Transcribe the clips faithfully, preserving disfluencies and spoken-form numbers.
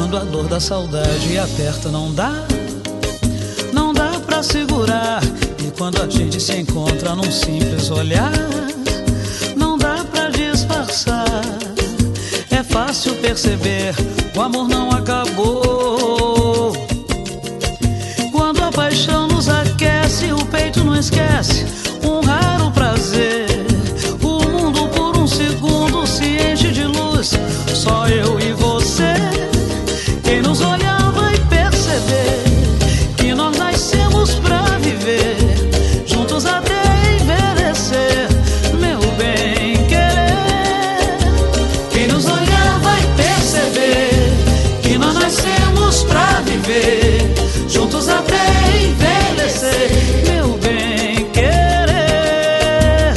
quando a dor da saudade aperta, não dá, não dá pra segurar. E quando a gente se encontra num simples olhar, não dá pra disfarçar. É fácil perceber, o amor não acabou. Quando a paixão nos aquece, o peito não esquece um raro prazer. O mundo por um segundo se enche de luz, só eu e você. Quem nos olhar vai perceber que nós nascemos pra viver, juntos até envelhecer, meu bem querer. Quem nos olhar vai perceber que nós nascemos pra viver, juntos até envelhecer, meu bem querer.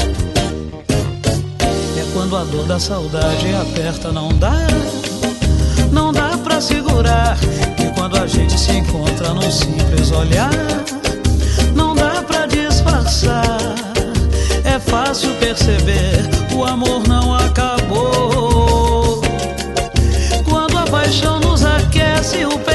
É quando a dor da saudade aperta, não dá, não dá pra segurar. E quando a gente se encontra num simples olhar, não dá pra disfarçar. É fácil perceber, o amor não acabou. Quando a paixão nos aquece, o